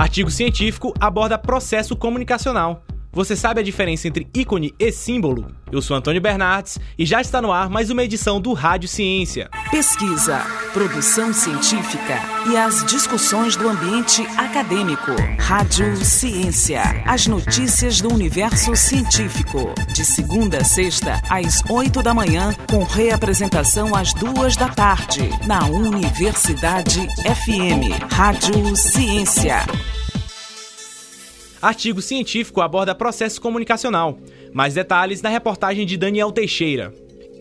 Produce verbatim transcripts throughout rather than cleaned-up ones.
Artigo científico aborda processo comunicacional. Você sabe a diferença entre ícone e símbolo? Eu sou Antônio Bernardes e já está no ar mais uma edição do Rádio Ciência. Pesquisa, produção científica e as discussões do ambiente acadêmico. Rádio Ciência, as notícias do universo científico. De segunda a sexta, às oito da manhã, com reapresentação às duas da tarde, na Universidade F M. Rádio Ciência. Artigo científico aborda processo comunicacional. Mais detalhes na reportagem de Daniel Teixeira.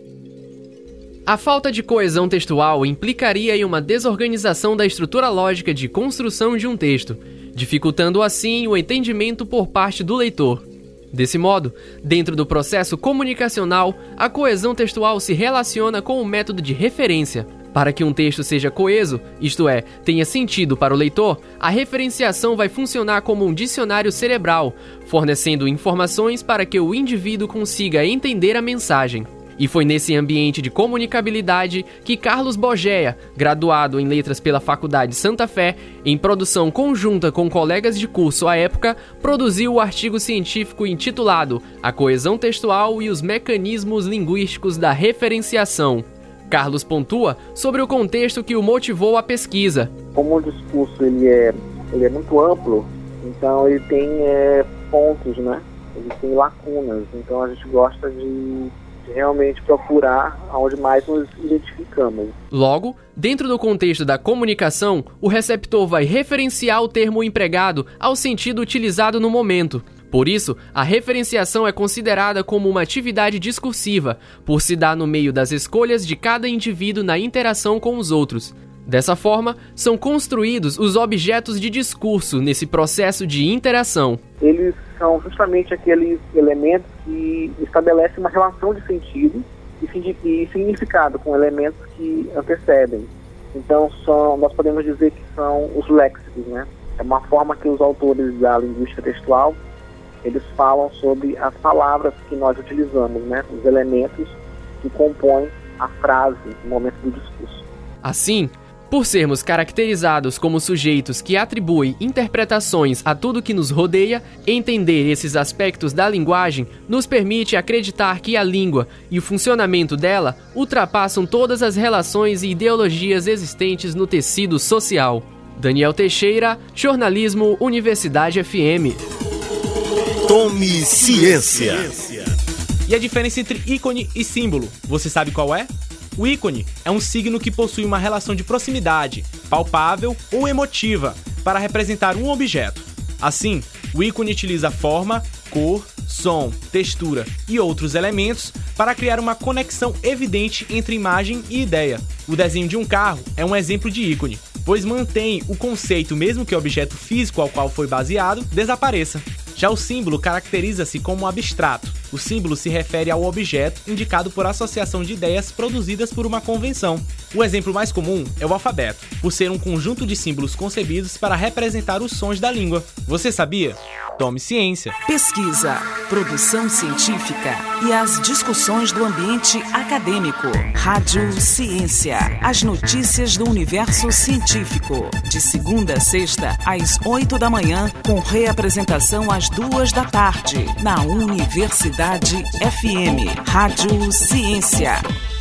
A falta de coesão textual implicaria em uma desorganização da estrutura lógica de construção de um texto, dificultando assim o entendimento por parte do leitor. Desse modo, dentro do processo comunicacional, a coesão textual se relaciona com o método de referência. Para que um texto seja coeso, isto é, tenha sentido para o leitor, a referenciação vai funcionar como um dicionário cerebral, fornecendo informações para que o indivíduo consiga entender a mensagem. E foi nesse ambiente de comunicabilidade que Carlos Bogea, graduado em Letras pela Faculdade Santa Fé, em produção conjunta com colegas de curso à época, produziu o artigo científico intitulado A Coesão Textual e os Mecanismos Linguísticos da Referenciação. Carlos pontua sobre o contexto que o motivou à pesquisa. Como o discurso ele é, ele é muito amplo, então ele tem é, pontos, né? Ele tem lacunas, então a gente gosta de, de realmente procurar onde mais nos identificamos. Logo, dentro do contexto da comunicação, o receptor vai referenciar o termo empregado ao sentido utilizado no momento. Por isso, a referenciação é considerada como uma atividade discursiva, por se dar no meio das escolhas de cada indivíduo na interação com os outros. Dessa forma, são construídos os objetos de discurso nesse processo de interação. Eles são justamente aqueles elementos que estabelecem uma relação de sentido e significado com elementos que antecedem. Então, são, nós podemos dizer que são os léxicos, né? É uma forma que os autores da linguística textual eles falam sobre as palavras que nós utilizamos, né? Os elementos que compõem a frase no momento do discurso. Assim, por sermos caracterizados como sujeitos que atribuem interpretações a tudo que nos rodeia, entender esses aspectos da linguagem nos permite acreditar que a língua e o funcionamento dela ultrapassam todas as relações e ideologias existentes no tecido social. Daniel Teixeira, Jornalismo, Universidade F M. Tome Ciência. E a diferença entre ícone e símbolo, você sabe qual é? O ícone é um signo que possui uma relação de proximidade, palpável ou emotiva, para representar um objeto. Assim, o ícone utiliza forma, cor, som, textura e outros elementos para criar uma conexão evidente entre imagem e ideia. O desenho de um carro é um exemplo de ícone, pois mantém o conceito mesmo que o objeto físico ao qual foi baseado desapareça. Já o símbolo caracteriza-se como abstrato. O símbolo se refere ao objeto indicado por associação de ideias produzidas por uma convenção. O exemplo mais comum é o alfabeto, por ser um conjunto de símbolos concebidos para representar os sons da língua. Você sabia? Tome ciência. Pesquisa, produção científica e as discussões do ambiente acadêmico. Rádio Ciência, as notícias do universo científico. De segunda a sexta, às oito da manhã, com reapresentação às duas da tarde, na Universidade F M. Rádio Ciência.